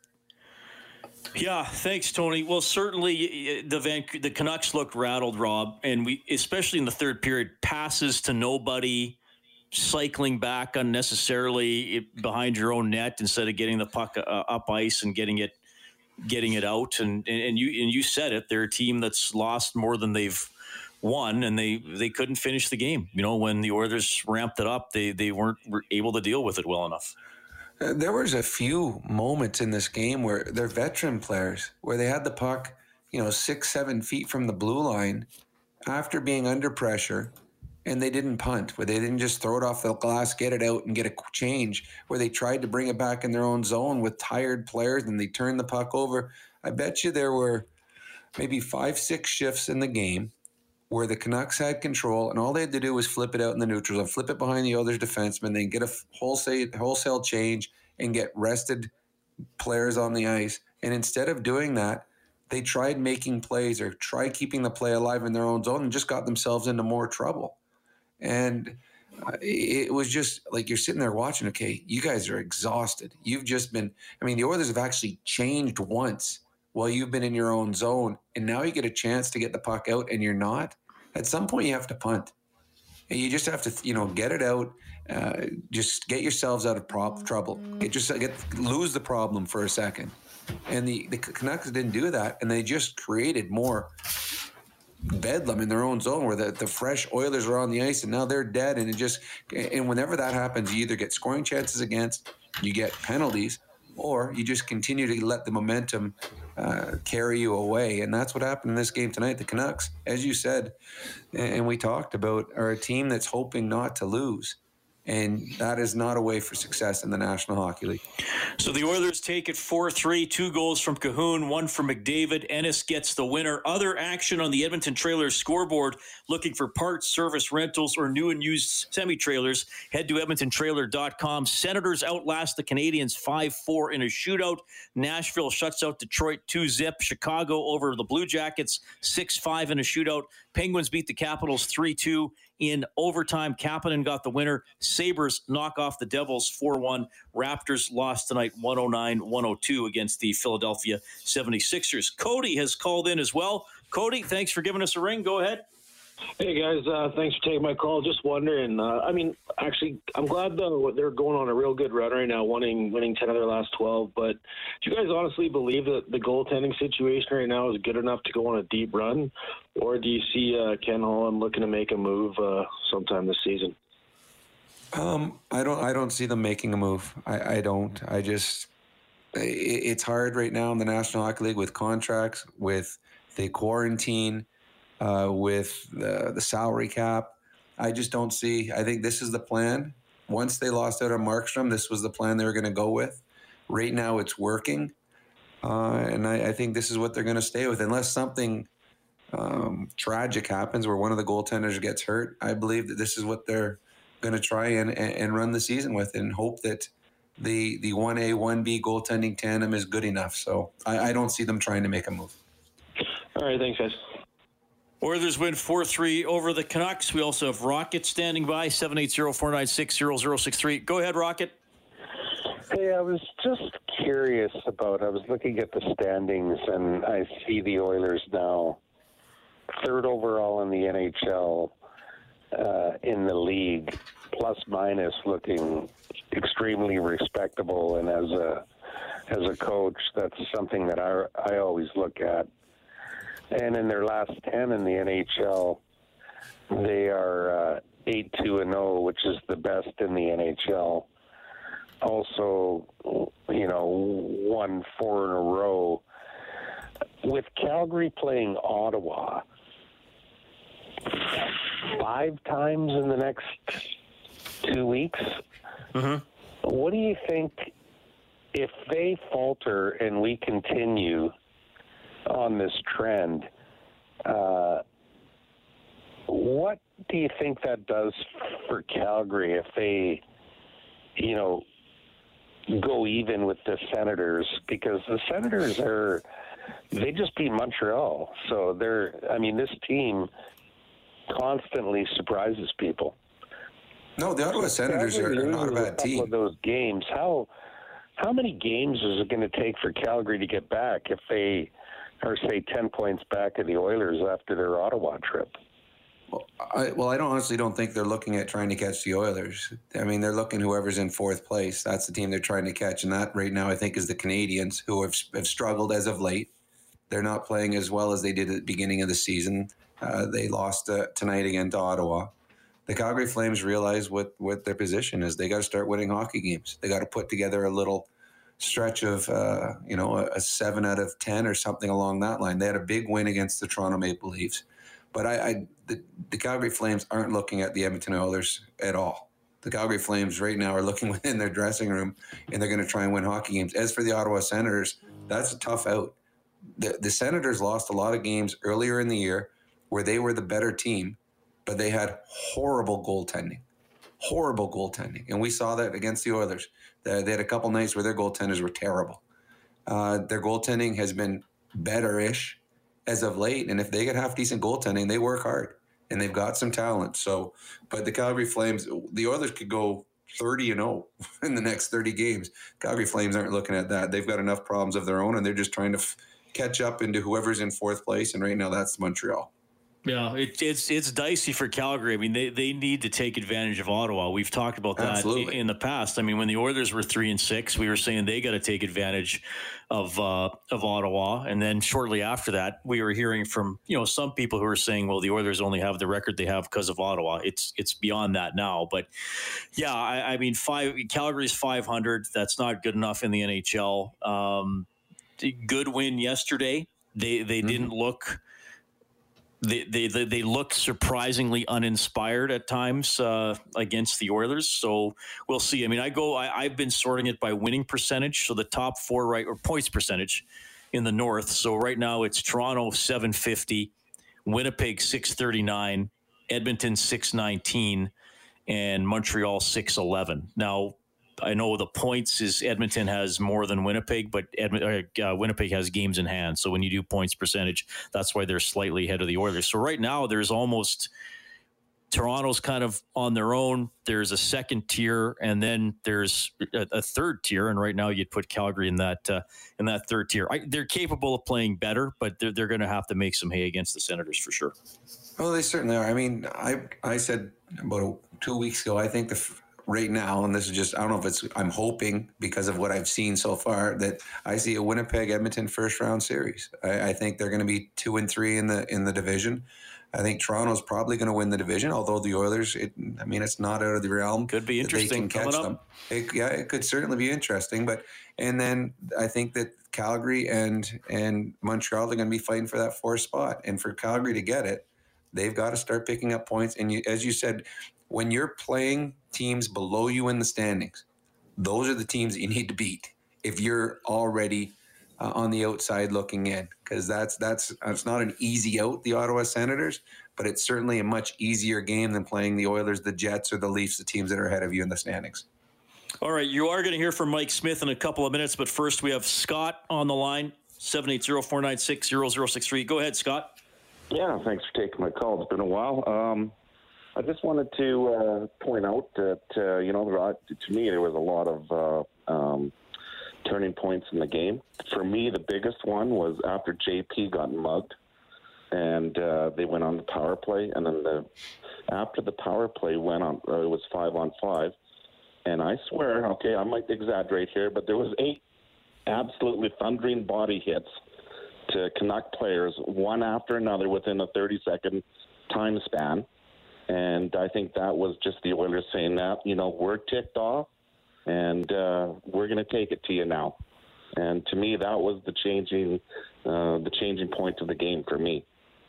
S4: Yeah, thanks, Tony. Well, certainly the Van, the Canucks looked rattled, Rob, and we, especially in the third period, passes to nobody, cycling back unnecessarily behind your own net instead of getting the puck uh, up ice and getting it getting it out. And, and you, and you said it, they're a team that's lost more than they've won, and they, they couldn't finish the game. You know, when the Oilers ramped it up, they, they weren't able to deal with it well enough.
S5: Uh, there was a few moments in this game where they're veteran players, where they had the puck, you know, six, seven feet from the blue line after being under pressure, and they didn't punt, where they didn't just throw it off the glass, get it out, and get a change, where they tried to bring it back in their own zone with tired players, and they turned the puck over. I bet you there were maybe five, six shifts in the game where the Canucks had control, and all they had to do was flip it out in the neutral zone, flip it behind the Oilers defenseman, then get a wholesale wholesale change and get rested players on the ice. And instead of doing that, they tried making plays or tried keeping the play alive in their own zone and just got themselves into more trouble. And uh, it was just like you're sitting there watching, okay, you guys are exhausted. You've just been, I mean, the Oilers have actually changed once while you've been in your own zone, and now you get a chance to get the puck out and you're not. At some point, you have to punt. And you just have to, you know, get it out. Uh, just get yourselves out of prop trouble. Get yourself, get lose the problem for a second. And the, the Canucks didn't do that, and they just created more bedlam in their own zone where the, the fresh Oilers are on the ice, and now they're dead. And it just, and whenever that happens, you either get scoring chances against, you get penalties, or you just continue to let the momentum uh, carry you away. And that's what happened in this game tonight. The Canucks, as you said, and we talked about, are a team that's hoping not to lose. And that is not a way for success in the National Hockey League.
S4: So the Oilers take it four three, two goals from Cahoon, one from McDavid. Ennis gets the winner. Other action on the Edmonton Trailers scoreboard, looking for parts, service, rentals, or new and used semi-trailers, head to edmonton trailer dot com. Senators outlast the Canadians five four in a shootout. Nashville shuts out Detroit two zip. Chicago over the Blue Jackets six five in a shootout. Penguins beat the Capitals three two in overtime. Kapanen got the winner. Sabres knock off the Devils four one. Raptors lost tonight one oh nine one oh two against the Philadelphia seventy-sixers. Cody has called in as well. Cody, thanks for giving us a ring. Go ahead.
S18: Hey, guys. Uh, thanks for taking my call. Just wondering, uh, I mean, actually, I'm glad, though, they're going on a real good run right now, winning winning ten of their last twelve. But do you guys honestly believe that the goaltending situation right now is good enough to go on a deep run? Or do you see uh, Ken Holland looking to make a move uh, sometime this season?
S5: Um, I don't. I don't see them making a move. I, I don't. I just. It, it's hard right now in the National Hockey League with contracts, with the quarantine, uh, with the, the salary cap. I just don't see. I think this is the plan. Once they lost out on Markstrom, this was the plan they were going to go with. Right now, it's working, uh, and I, I think this is what they're going to stay with, unless something um, tragic happens where one of the goaltenders gets hurt. I believe that this is what they're going to try and, and run the season with, and hope that the the one A, one B goaltending tandem is good enough. So I, I don't see them trying to make a move.
S18: All right, thanks, guys.
S4: Oilers win four three over the Canucks. We also have Rocket standing by, seven eight zero, four nine six, zero zero six three. Go ahead, Rocket.
S19: Hey, I was just curious about, I was looking at the standings, and I see the Oilers now third overall in the N H L. Uh, in the league, plus minus looking extremely respectable, and as a as a coach, that's something that I I always look at. And in their last ten in the N H L, they are uh, eight two and zero, which is the best in the N H L. Also, you know, won four in a row. With Calgary playing Ottawa five times in the next two weeks. Mm-hmm. What do you think if they falter and we continue on this trend? Uh, what do you think that does for Calgary if they, you know, go even with the Senators? Because the Senators are, they just beat Montreal. So they're, I mean, this team constantly surprises people.
S5: No, the Ottawa Senators are, are not a bad team.
S19: Of those games, how how many games is it going to take for Calgary to get back if they are, say, ten points back of the Oilers after their Ottawa trip?
S5: Well, I, well, I don't honestly don't think they're looking at trying to catch the Oilers. I mean, they're looking whoever's in fourth place. That's the team they're trying to catch, and that right now I think is the Canadians, who have, have struggled as of late. They're not playing as well as they did at the beginning of the season. Uh, they lost uh, tonight again to Ottawa. The Calgary Flames realize what, what their position is. They got to start winning hockey games. They got to put together a little stretch of, uh, you know, a, a seven out of ten or something along that line. They had a big win against the Toronto Maple Leafs. But I, I the, the Calgary Flames aren't looking at the Edmonton Oilers at all. The Calgary Flames right now are looking within their dressing room, and they're going to try and win hockey games. As for the Ottawa Senators, that's a tough out. The, the Senators lost a lot of games earlier in the year where they were the better team, but they had horrible goaltending. Horrible goaltending. And we saw that against the Oilers. They had a couple nights where their goaltenders were terrible. Uh, their goaltending has been better-ish as of late. And if they get half-decent goaltending, they work hard. And they've got some talent. So, but the Calgary Flames, the Oilers could go thirty and oh in the next thirty games. Calgary Flames aren't looking at that. They've got enough problems of their own, and they're just trying to f- catch up into whoever's in fourth place. And right now, that's Montreal.
S4: Yeah, it, it's it's dicey for Calgary. I mean, they, they need to take advantage of Ottawa. We've talked about that
S5: Absolutely.
S4: in the past. I mean, when the Oilers were three and six, we were saying they got to take advantage of uh, of Ottawa. And then shortly after that, we were hearing from you know some people who were saying, well, the Oilers only have the record they have because of Ottawa. It's it's beyond that now. But yeah, I, I mean, five Calgary's five hundred. That's not good enough in the N H L. Um, good win yesterday. They they mm-hmm. didn't look. They, they they they looked surprisingly uninspired at times uh, against the Oilers. So we'll see. I mean, I go. I, I've been sorting it by winning percentage. So the top four, right, or points percentage in the North. So right now it's Toronto seven fifty, Winnipeg six thirty-nine, Edmonton six nineteen, and Montreal six eleven. Now I know the points is Edmonton has more than Winnipeg, but Edmonton, uh, Winnipeg has games in hand. So when you do points percentage, that's why they're slightly ahead of the Oilers. So right now there's almost Toronto's kind of on their own. There's a second tier, and then there's a, a third tier. And right now you'd put Calgary in that uh, in that third tier. I, they're capable of playing better, but they're they're going to have to make some hay against the Senators for sure.
S5: Oh, they certainly are. I mean, I I said about two weeks ago, I think the right now, and this is just, I don't know if it's, I'm hoping because of what I've seen so far, that I see a Winnipeg Edmonton first round series. I, I think they're going to be two and three in the in the division. I think Toronto's probably going to win the division, although the Oilers, it, I mean, it's not out of the realm.
S4: Could be interesting
S5: they can catch them. It, yeah, it could certainly be interesting. But and then I think that Calgary and and Montreal are going to be fighting for that fourth spot. And for Calgary to get it, they've got to start picking up points. And you, as you said, when you're playing teams below you in the standings, those are the teams that you need to beat if you're already uh, on the outside looking in, because that's that's it's not an easy out, the Ottawa Senators, but it's certainly a much easier game than playing the Oilers, the Jets, or the Leafs, the teams that are ahead of you in the standings.
S4: All right, you are going to hear from Mike Smith in a couple of minutes, but first we have Scott on the line, seven eight zero, four nine six, zero zero six three. Go ahead, Scott.
S20: Yeah, thanks for taking my call. It's been a while. Um, I just wanted to uh, point out that, uh, you know, to me, there was a lot of uh, um, turning points in the game. For me, the biggest one was after J P got mugged and uh, they went on the power play. And then the after the power play went on, uh, it was five on five. And I swear, okay, I might exaggerate here, but there was eight absolutely thundering body hits to Canuck players, one after another within a thirty-second time span. And I think that was just the Oilers saying that, you know, we're ticked off and uh, we're going to take it to you now. And to me, that was the changing, uh, the changing point of the game for me.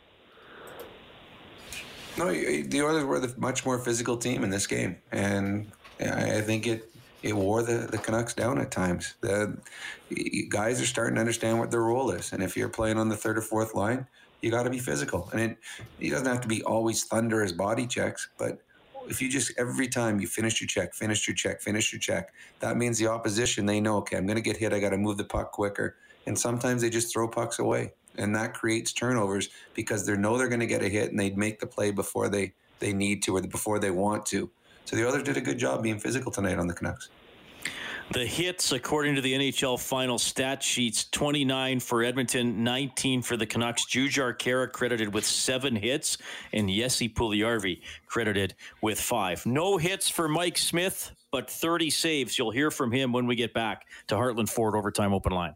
S5: No, the Oilers were the much more physical team in this game. And I think it, it wore the, the Canucks down at times. The guys are starting to understand what their role is. And if you're playing on the third or fourth line, you got to be physical. And it, it doesn't have to be always thunder as body checks, but if you just, every time you finish your check, finish your check, finish your check, that means the opposition, they know, okay, I'm going to get hit. I got to move the puck quicker. And sometimes they just throw pucks away. And that creates turnovers because they know they're going to get a hit and they'd make the play before they, they need to or before they want to. So the others did a good job being physical tonight on the Canucks.
S4: The hits, according to the N H L final stat sheets, twenty-nine for Edmonton, nineteen for the Canucks. Jujhar Khaira credited with seven hits, and Jesse Puljujarvi credited with five. No hits for Mike Smith, but thirty saves. You'll hear from him when we get back to Heartland Ford Overtime Open Line.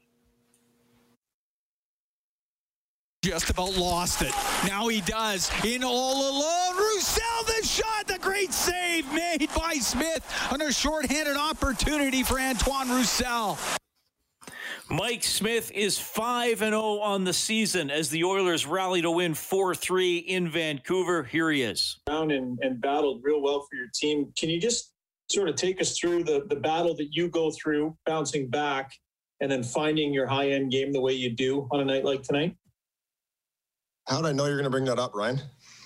S3: Just about lost it. Now he does. In all alone. Roussel, the shot. The great save made by Smith on a shorthanded opportunity for Antoine Roussel.
S4: Mike Smith is five and oh on the season as the Oilers rally to win four three in Vancouver. Here he is.
S10: And, and battled real well for your team. Can you just sort of take us through the, the battle that you go through, bouncing back, and then finding your high-end game the way you do on a night like tonight?
S21: How did I know you're going to bring that up, Ryan?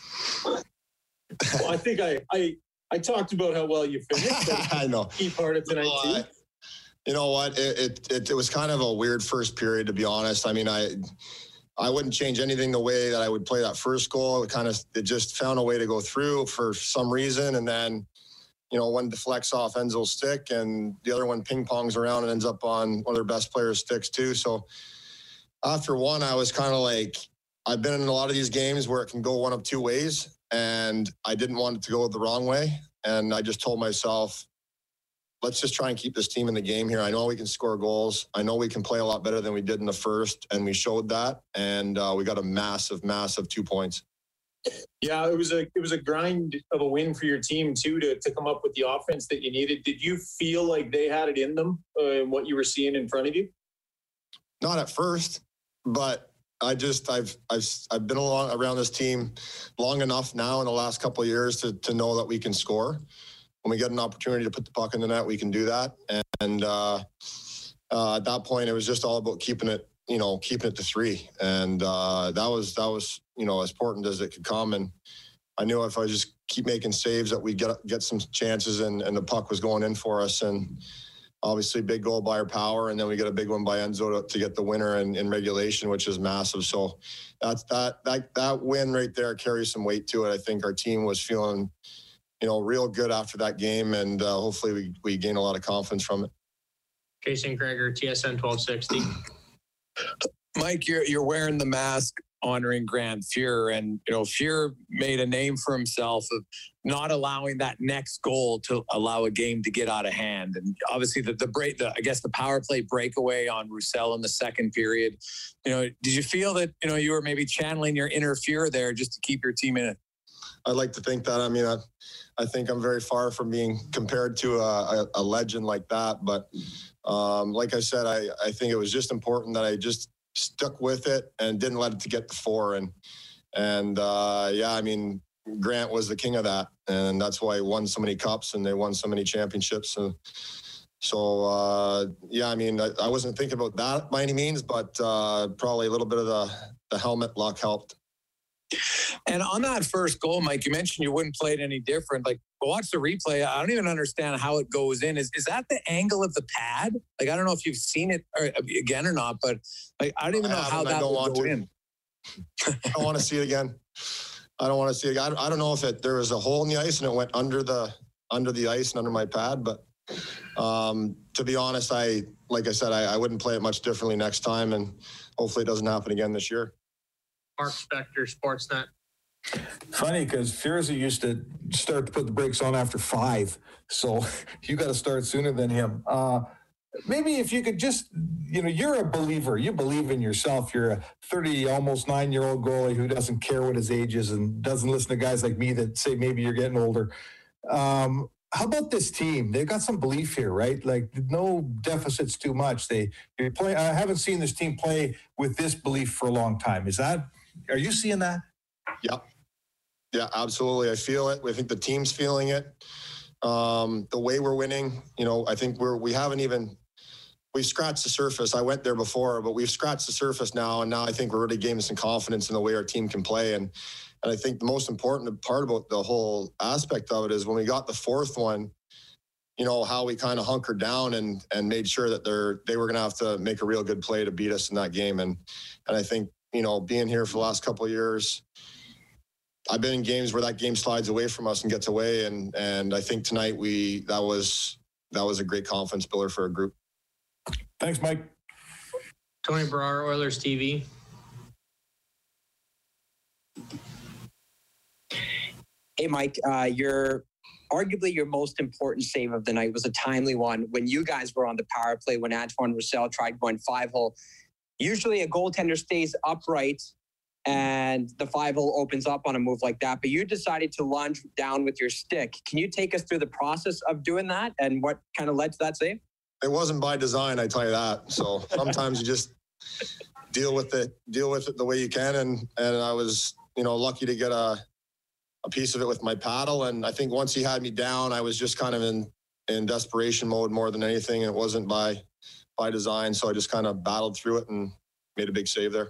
S10: Well, I think I, I I talked about how well you finished.
S21: I know.
S10: Key part of tonight
S21: you know,
S10: too.
S21: I, you know what? It, it it it was kind of a weird first period, to be honest. I mean, I I wouldn't change anything the way that I would play that first goal. It kind of it just found a way to go through for some reason, and then you know one deflects off Enzo's stick, and the other one ping pongs around and ends up on one of their best players' sticks too. So after one, I was kind of like, I've been in a lot of these games where it can go one of two ways. And I didn't want it to go the wrong way. And I just told myself, let's just try and keep this team in the game here. I know we can score goals. I know we can play a lot better than we did in the first. And we showed that. And uh, we got a massive, massive two points.
S10: Yeah, it was a it was a grind of a win for your team too to to come up with the offense that you needed. Did you feel like they had it in them, uh, what you were seeing in front of you?
S21: Not at first, but I just I've I've I've been along around this team long enough now in the last couple of years to to know that we can score. When we get an opportunity to put the puck in the net, we can do that. And uh, uh, at that point, it was just all about keeping it, you know, keeping it to three. And uh, that was that was you know as important as it could come. And I knew if I just keep making saves that we'd get get some chances, and and the puck was going in for us. And obviously, big goal by our power, and then we get a big one by Enzo to, to get the winner in, in regulation, which is massive. So that's that that that win right there carries some weight to it. I think our team was feeling, you know, real good after that game, and uh, hopefully we we gain a lot of confidence from it.
S8: Jason Gregor, T S N twelve sixty.
S11: Mike, you're you're wearing the mask honoring Grant Fuhr, and you know Fuhr made a name for himself of not allowing that next goal to allow a game to get out of hand. And obviously the the break, the I guess the power play breakaway on Roussel in the second period. You know, did you feel that you know you were maybe channeling your inner Fuhr there just to keep your team in it?
S21: I'd like to think that. I mean, I, I think I'm very far from being compared to a, a, a legend like that. But um, like I said, I, I think it was just important that I just stuck with it and didn't let it to get to four. And, and uh, yeah, I mean, Grant was the king of that. And that's why he won so many cups and they won so many championships. And so, uh, yeah, I mean, I, I wasn't thinking about that by any means, but uh, probably a little bit of the, the helmet luck helped.
S11: And on that first goal, Mike, you mentioned you wouldn't play it any different. Like, watch the replay. I don't even understand how it goes in. Is is that the angle of the pad? Like, I don't know if you've seen it or, again or not, but like, I don't even know how that would go in.
S21: I don't want to see it again. I don't want to see it. I don't, I don't know if it there was a hole in the ice and it went under the under the ice and under my pad. But um, to be honest, I like I said, I, I wouldn't play it much differently next time, and hopefully it doesn't happen again this year.
S8: Mark Spector, Sportsnet.
S16: Funny because Fierza used to start to put the brakes on after five, so you got to start sooner than him. Uh, maybe if you could just, you know, you're a believer. You believe in yourself. You're a thirty, almost nine-year-old goalie who doesn't care what his age is and doesn't listen to guys like me that say maybe you're getting older. Um, how about this team? They've got some belief here, right? Like no deficits too much. They, they play. I haven't seen this team play with this belief for a long time. Is that? Are you seeing that?
S21: Yep. Yeah, absolutely. I feel it. I think the team's feeling it. Um, the way we're winning, you know, I think we're, we haven't even, we've scratched the surface. I went there before, but we've scratched the surface now. And now I think we're really gaining some confidence in the way our team can play. And, and I think the most important part about the whole aspect of it is when we got the fourth one, you know, how we kind of hunkered down and, and made sure that they're, they were going to have to make a real good play to beat us in that game. And, and I think, you know, being here for the last couple of years, I've been in games where that game slides away from us and gets away. And, and I think tonight we, that was, that was a great confidence builder for a group.
S16: Thanks, Mike.
S8: Tony Brar, Oilers T V.
S9: Hey, Mike, uh, your arguably your most important save of the night was a timely one when you guys were on the power play when Antoine Roussel tried going five hole. Usually a goaltender stays upright and the five hole opens up on a move like that, but you decided to lunge down with your stick. Can you take us through the process of doing that and what kind of led to that save?
S21: It wasn't by design, I tell you that. So sometimes you just deal with it, deal with it the way you can. And, and I was, you know, lucky to get a, a piece of it with my paddle. And I think once he had me down, I was just kind of in, in desperation mode more than anything. It wasn't by, by design. So I just kind of battled through it and made a big save there.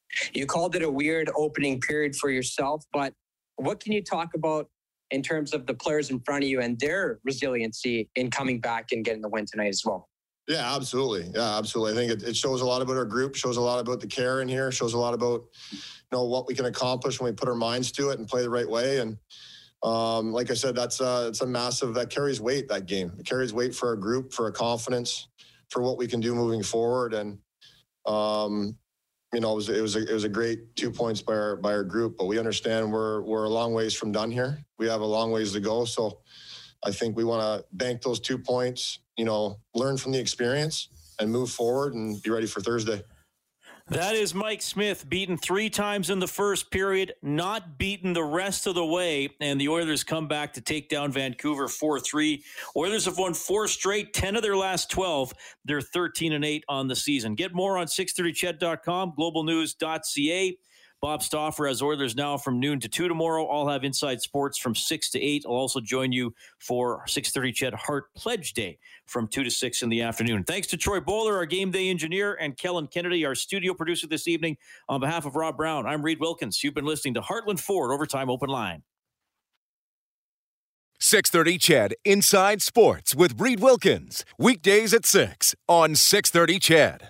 S9: You called it a weird opening period for yourself, but what can you talk about in terms of the players in front of you and their resiliency in coming back and getting the win tonight as well?
S21: Yeah, absolutely. Yeah, absolutely. I think it, it shows a lot about our group, shows a lot about the care in here, shows a lot about, you know, what we can accomplish when we put our minds to it and play the right way. And um, like I said, that's uh, it's a massive, that carries weight, that game. It carries weight for our group, for our confidence, for what we can do moving forward. And, um, you know, it was, it was, a, it was a great two points by our, by our group, but we understand we're, we're a long ways from done here. We have a long ways to go. So I think we want to bank those two points, you know, learn from the experience and move forward and be ready for Thursday.
S4: That is Mike Smith, beaten three times in the first period, not beaten the rest of the way, and the Oilers come back to take down Vancouver four three. Oilers have won four straight, ten of their last twelve. They're thirteen and eight on the season. Get more on six thirty ched dot com, global news dot c a. Bob Stauffer has Oilers Now from noon to two tomorrow. I'll have Inside Sports from six to eight. I'll also join you for six thirty Ched Heart Pledge Day from two to six in the afternoon. Thanks to Troy Bowler, our game day engineer, and Kellen Kennedy, our studio producer this evening. On behalf of Rob Brown, I'm Reed Wilkins. You've been listening to Heartland Ford Overtime Open Line.
S2: six thirty Ched Inside Sports with Reed Wilkins. Weekdays at six on six thirty Ched.